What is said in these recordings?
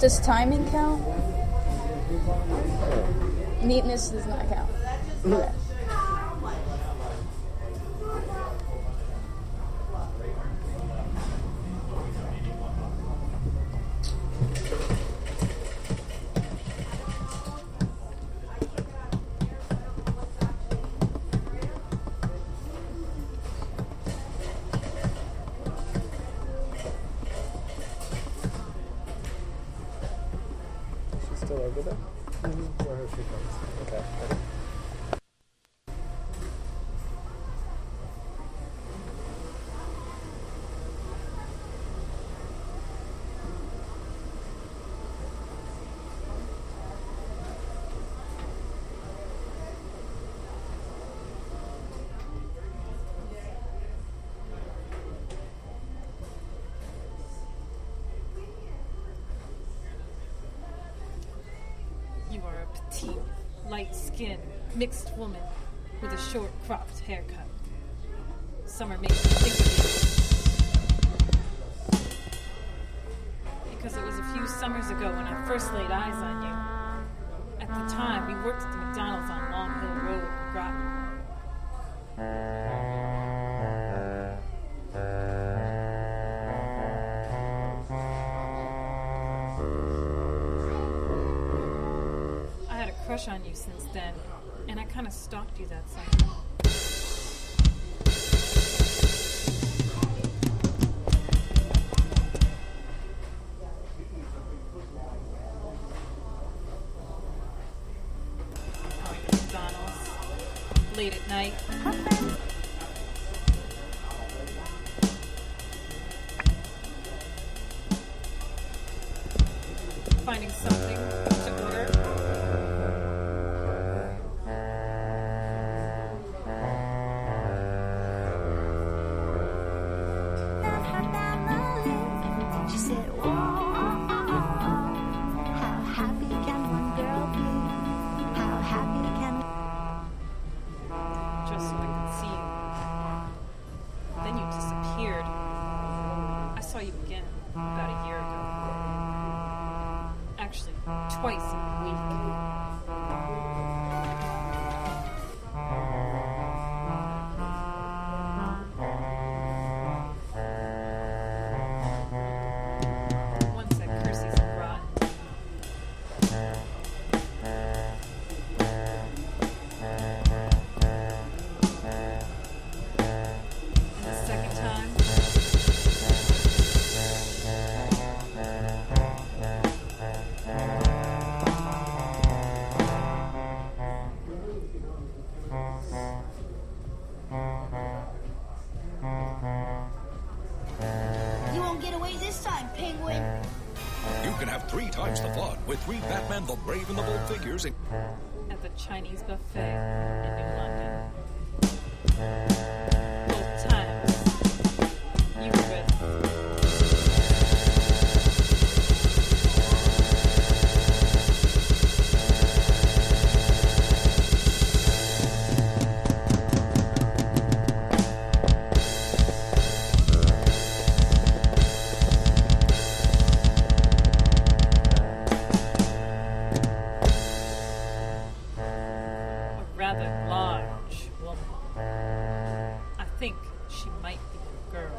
Does timing count? Neatness does not count. Okay. She's still over there? Where her she comes. Okay. Ready? You are a petite, light-skinned, mixed woman with a short, cropped haircut. Summer makes me think of you. Because it was a few summers ago when I first laid eyes on you. At the time, we worked at the McDonald's on Long Hill Road in Groton. I had a crush on you since then, and I kind of stalked you that summer. McDonald's, late at night. Finding something to order. She said, whoa, how happy can one girl be? How happy can... Just so I could see you. Then you disappeared. I saw you again about a year ago. Actually, twice in a week. Once at Kersey's in Groton. And the second time, You won't get away this time, penguin. You can have 3 times the fun with 3 Batman the Brave and the Bold figures. at the Chinese buffet in New London. Both times, you were with a rather large woman. I think she might be a girl.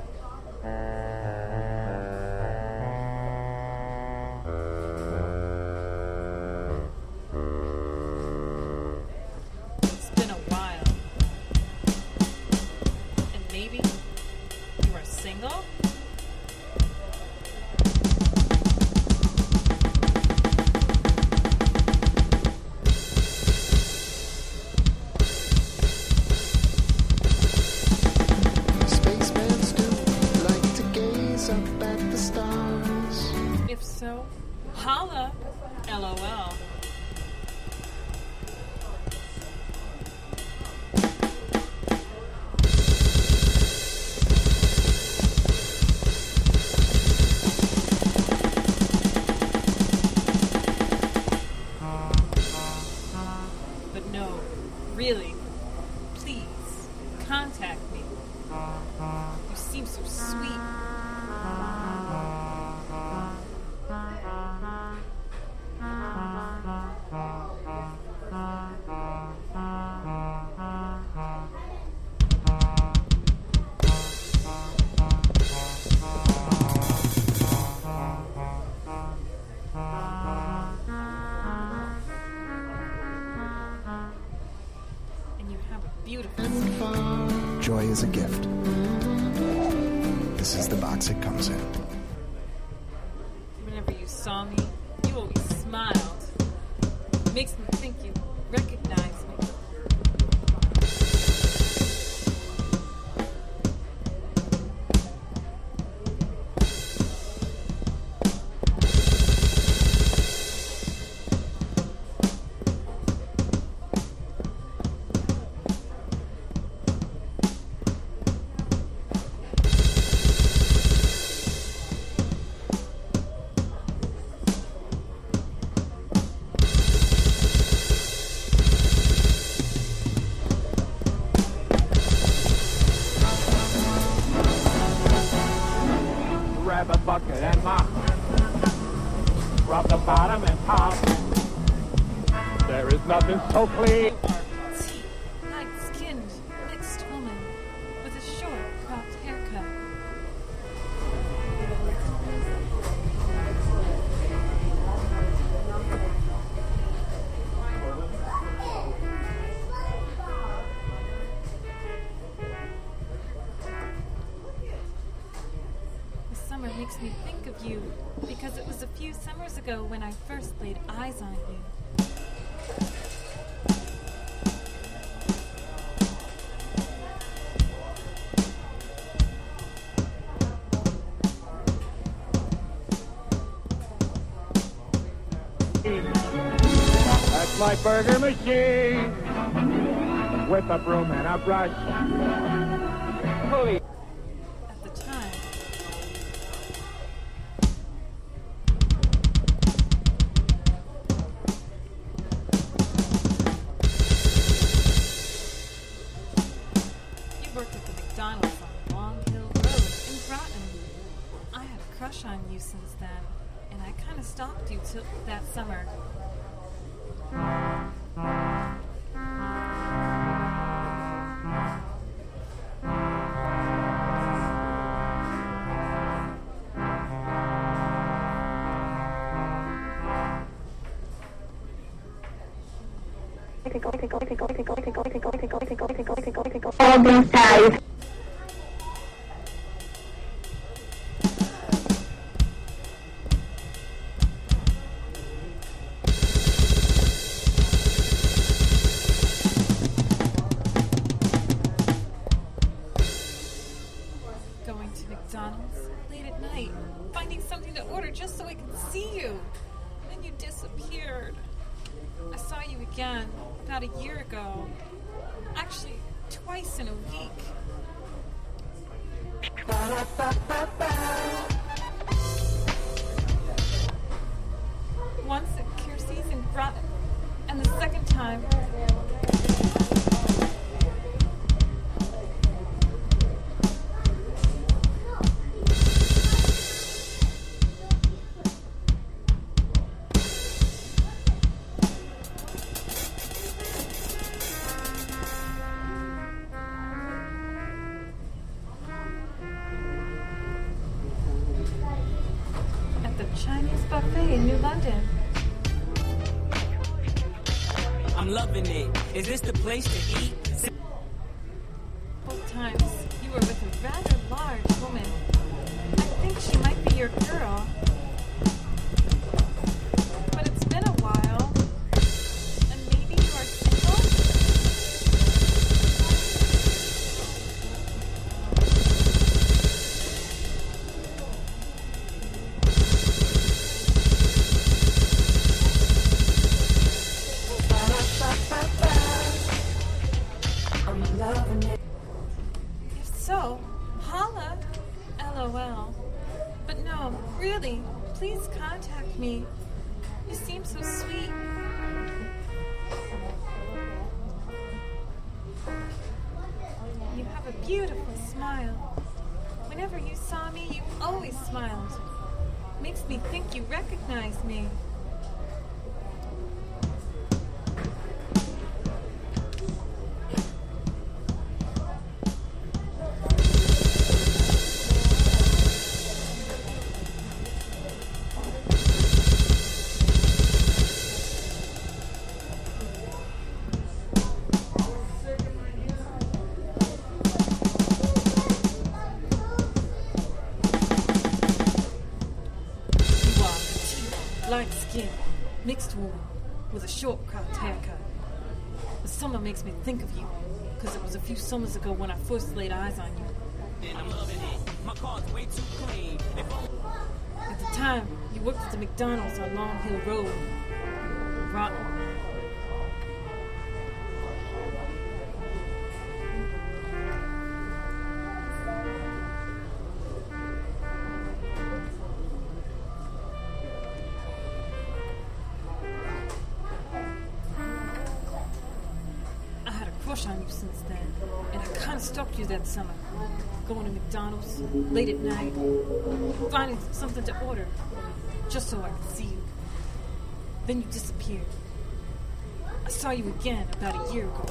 It's been a while. And maybe you are single? Spacemans do like to gaze up at the stars. If so, holla, LOL. But no, really, please, contact me. You seem so sweet. This is the box it comes in. Whenever you saw me, you always smiled. Makes me think you recognize me. Grab a bucket and mop. Rub the bottom and pop. There is nothing so clean. Petite, light-skinned, mixed woman with a short, cropped haircut. The summer makes me think of you because it was a few summers ago when I first laid eyes on you. That's my burger machine. With a broom and a brush. Holy. At the time, you worked at the McDonald's on Long Hill Road in Groton. I had a crush on you since then, and I kind of stalked you till that summer. All these ties. Going to McDonald's late at night, finding something to order just so I could see you. Then you disappeared. I saw you again about a year ago. Actually, twice in a week. Once at Kiersey's in Groton, and the second time at the Chinese buffet in New London. I'm loving it. Is this the place to eat? Both times you were with a rather large woman. I think she might be your girl. But it's been a while. And maybe you are single? If so, holla. LOL. But no, really, please contact me. You seem so sweet. You have a beautiful smile. Whenever you saw me, you always smiled. Makes me think you recognize me. light skin, mixed woman, with a short-cropped haircut. The summer makes me think of you, because it was a few summers ago when I first laid eyes on you. And I'm loving it. My car's way too clean. At the time, you worked at the McDonald's on Long Hill Road. Rotten. I had a crush on you since then, and I kind of stalked you that summer. Going to McDonald's, late at night, finding something to order, just so I could see you. Then you disappeared. I saw you again about a year ago.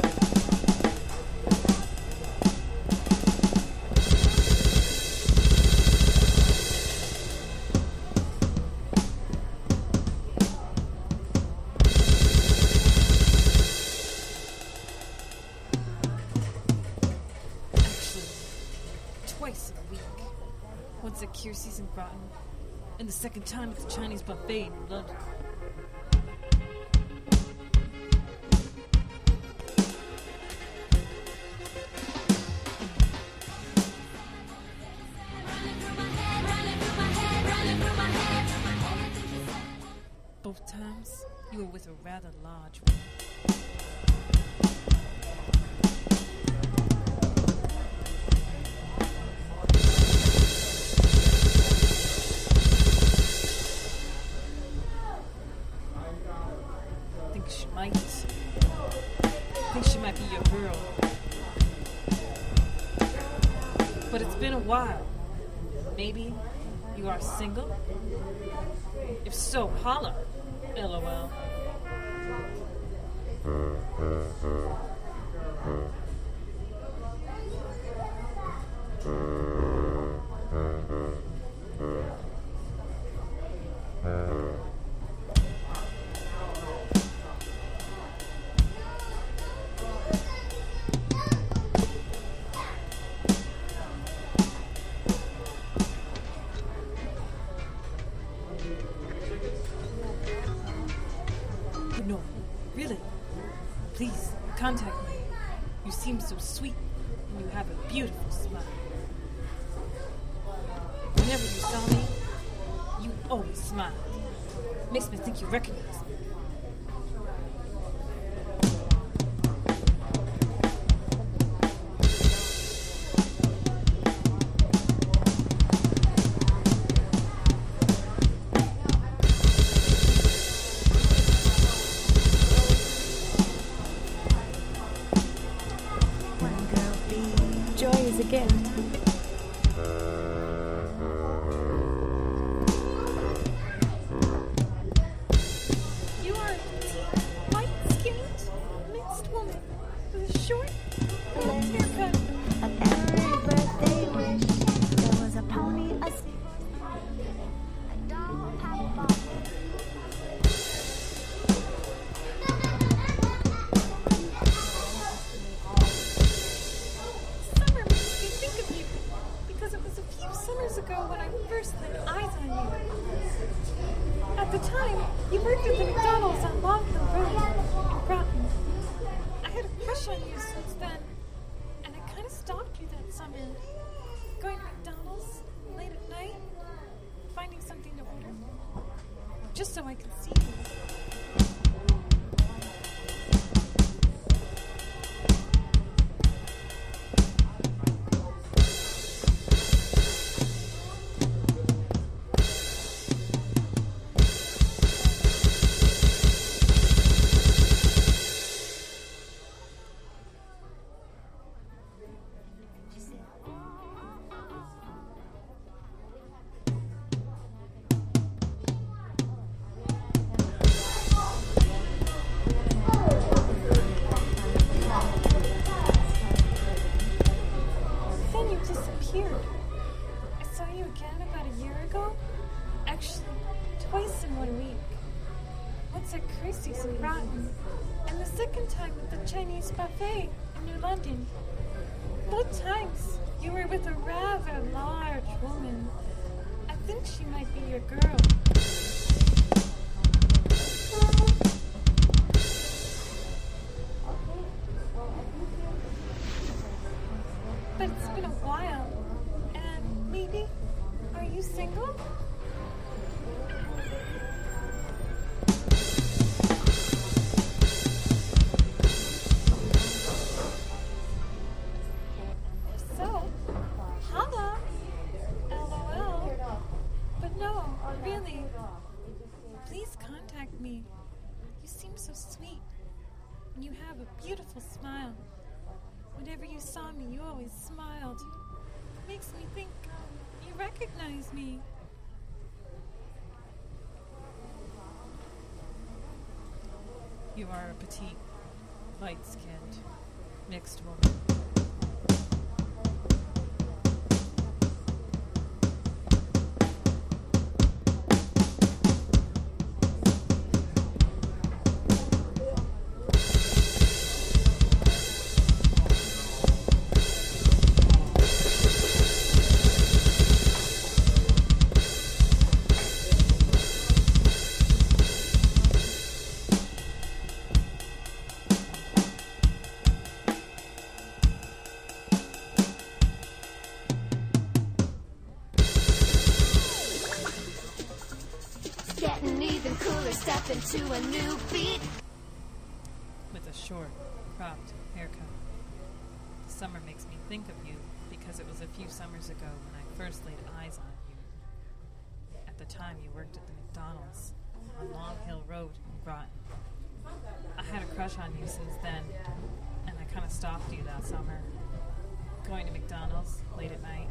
Twice in a week. Once at Kiersey's in Groton, and the second time at the Chinese buffet in London. Both times, you were with a rather large woman. Think she might be your girl. But it's been a while. Maybe you are single? If so, holla. LOL. No, really. Please, contact me. You seem so sweet, and you have a beautiful smile. Whenever you saw me, you always smiled. Makes me think you recognize me. Joy is a gift. You are a petite, light-skinned, mixed woman with a short, blonde haircut. Of every birthday wish, there was a pony, a doll, a ball. Summer makes me think of you because it was a few summers ago when I first laid eyes on you. At the time, you worked at the McDonald's on Long Hill Road in Groton. I had a crush on you since then, and I kind of stalked you that summer. Going to McDonald's late at night, finding something to order, just so I could see you. Then you disappeared. I saw you again about a year ago. Actually, twice in 1 week. Once at Christie's in Groton, and the second time at the Chinese buffet in New London. Both times, you were with a rather large woman. I think she might be your girl. you single? If so, holla. LOL. But no, really. Please contact me. You seem so sweet. And you have a beautiful smile. Whenever you saw me, you always smiled. Makes me think you recognize me. You are a petite, light-skinned, mixed woman. Getting even cooler, step into a new beat. With a short, cropped haircut. Summer makes me think of you because it was a few summers ago when I first laid eyes on you. At the time, you worked at the McDonald's on Long Hill Road in Groton. I had a crush on you since then, and I kind of stalked you that summer. Going to McDonald's late at night.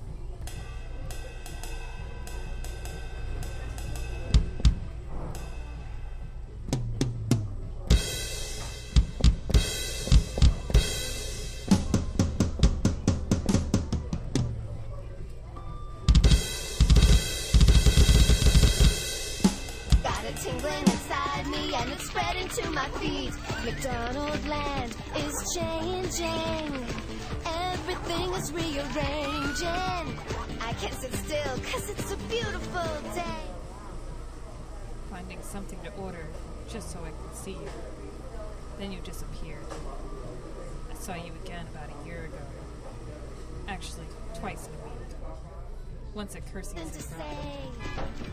Tingling inside me and it's spreading to my feet. McDonald land is changing. Everything is rearranging. I can't sit still cause it's a beautiful day. Finding something to order just so I could see you. Then you disappeared. I saw you again about a year ago. Actually, twice in a week. Once at Kersey's in Groton.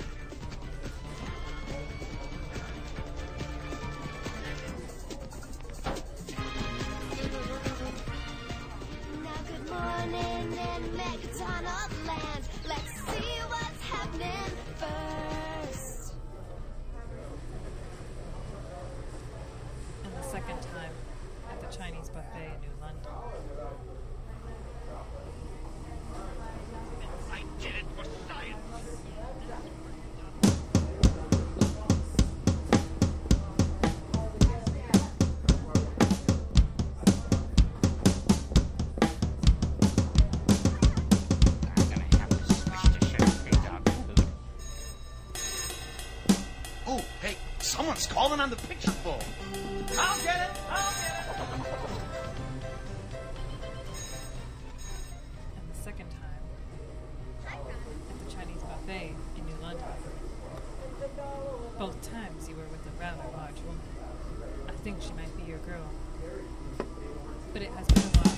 McDonald land. Let's see what's happening first. And the second time at the Chinese buffet in New London. I did it for science. Someone's calling on the picture phone. I'll get it! I'll get it! And the second time at the Chinese buffet in New London. Both times you were with a rather large woman. I think she might be your girl. But it has been a while.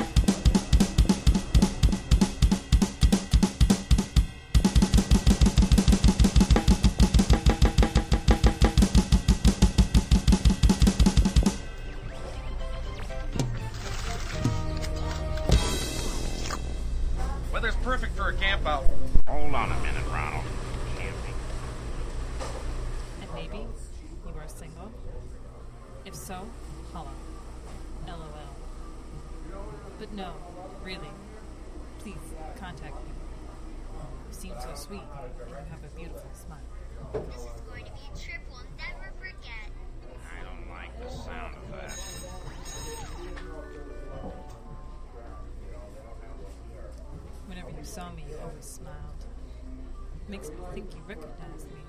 Weather's perfect for a camp out. Hold on a minute, Ronald. Camping. And maybe you are single? If so, holla. LOL. But no, really. Please, contact me. You seem so sweet, and you have a beautiful smile. This is going to be a trip we'll never forget. I don't like the sound of that. Whenever you saw me, you always smiled. Makes me think you recognized me.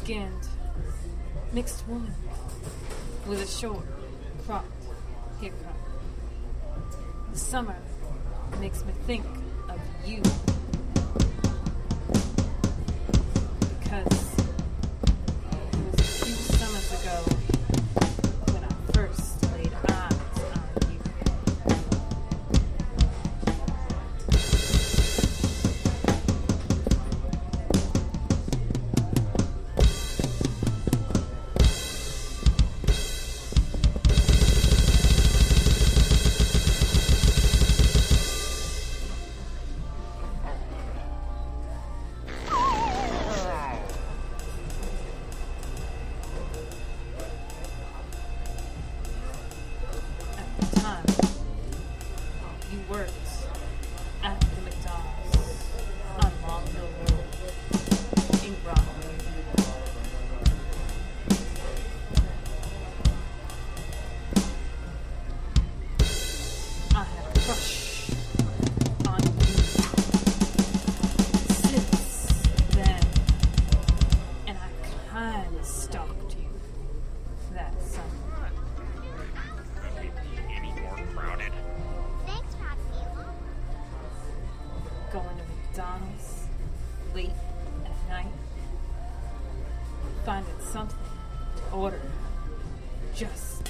dark-skinned, mixed woman with a short, cropped haircut. The summer makes me think of you. Because it was a few summers ago when I first laid eyes on you. Worked at the McDonald's on Long Hill Road in Broadway. I had a crush on you since then, and I kinda stalked you that summer. Any more crowded? Going to McDonald's late at night, finding something to order, just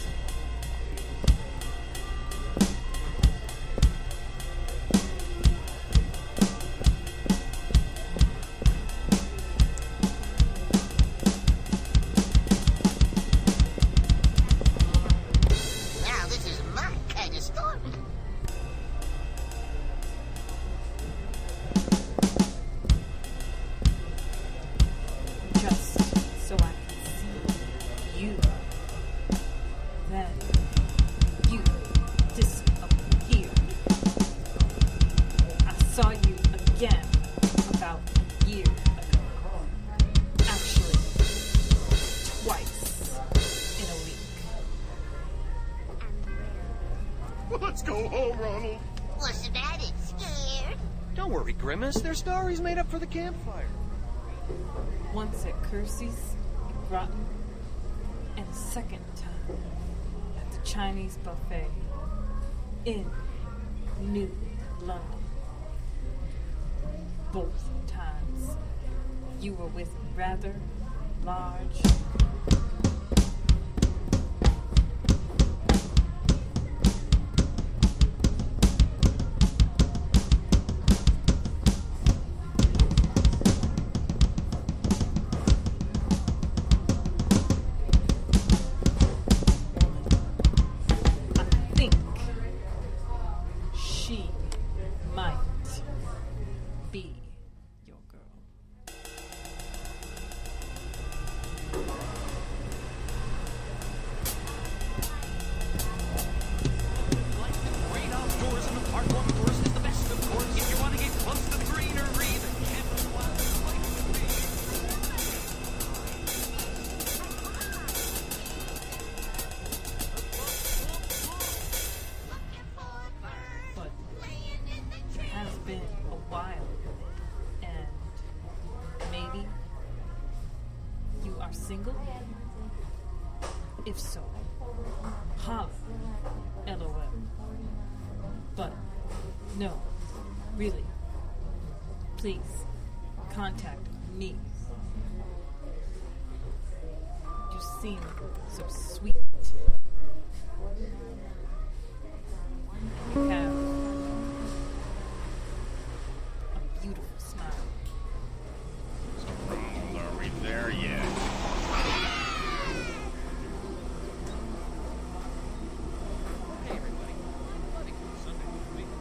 Now this is my kind of story. just so I can see you. Then you disappeared. I saw you again about a year ago. Actually, twice in a week. Let's go home, Ronald. What's about it? Scared? Don't worry, Grimace. Their story's made up for the campfire. Once at Kersey's in Groton, and a second time at the Chinese buffet in New London. Both times you were with rather large she might be your girl. Great outdoors and the park outdoors is the best, of course. If you want to get close to the greenery, then camping's the wildest place to be. But it has been a while, and maybe you are single? If so, holla, LOL. But no, really, please contact me. You seem so sweet. You have a beautiful smile. Are we there yet? Hey, everybody. Bloody cool Sunday with me.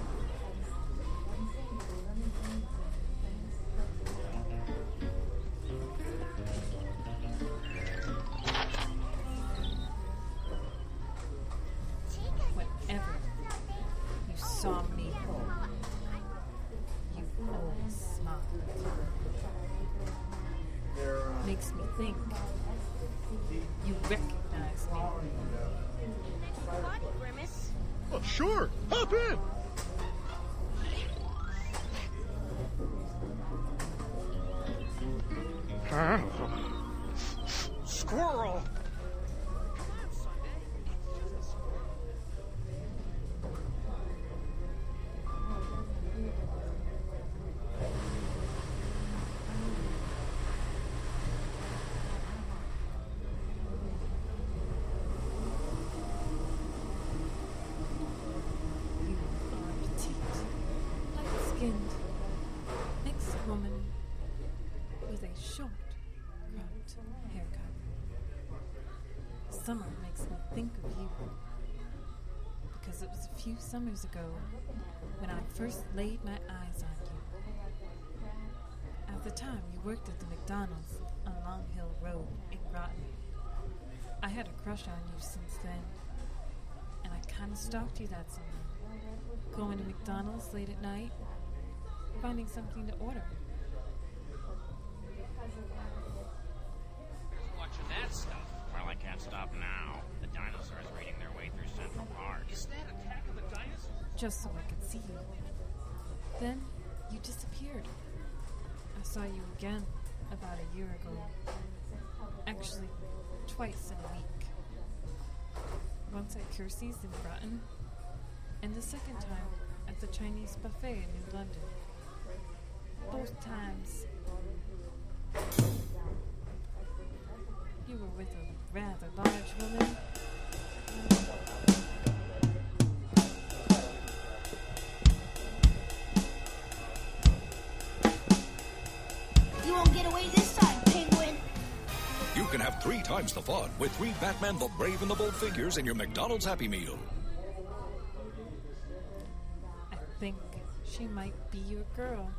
Whenever you saw me, you always smiled. Makes me think you recognize me. Body, Grimace. Oh, sure. Hop in. squirrel! You are petite, light-skinned, mixed woman with a short, cropped haircut. Summer makes me think of you because it was a few summers ago when I first laid my eyes on you. At the time, you worked at the McDonald's on Long Hill Road in Groton. I had a crush on you since then, and I kind of stalked you that summer, going to McDonald's late at night, finding something to order. Watching that stuff. Well, I can't stop now. The dinosaurs raiding their way through Central Park. Is that Attack of the Dinosaurs? Just so I could see you. Then you disappeared. I saw you again about a year ago. Actually, twice in a week. Once at Kiersey's in Groton, and the second time at the Chinese buffet in New London. Both times, you were with a rather large woman. You won't get away this time, Penguin. You can have 3 times the fun with 3 Batman the Brave and the Bold figures in your McDonald's Happy Meal. I think she might be your girl.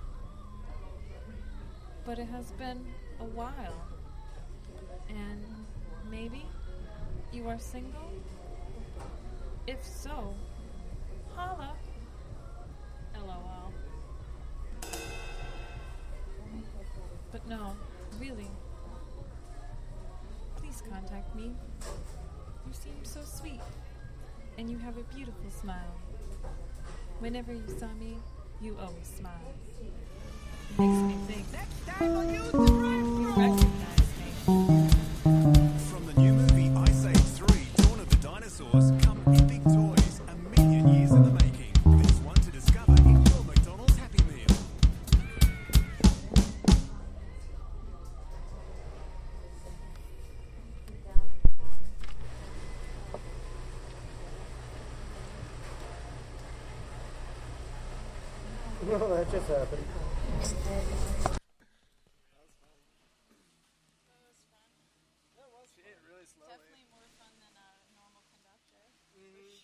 But it has been a while. And maybe you are single? If so, holla. LOL. But no, really. Please contact me. You seem so sweet. And you have a beautiful smile. Whenever you saw me, you always smile. It makes me think. Next time I'll use the drive-thru. You recognize me. From the new movie Ice Age 3, Dawn of the Dinosaurs, come epic toys, a million years in the making. There's one to discover in your McDonald's Happy Meal. No, that just happened. Definitely more fun than a normal conductor. For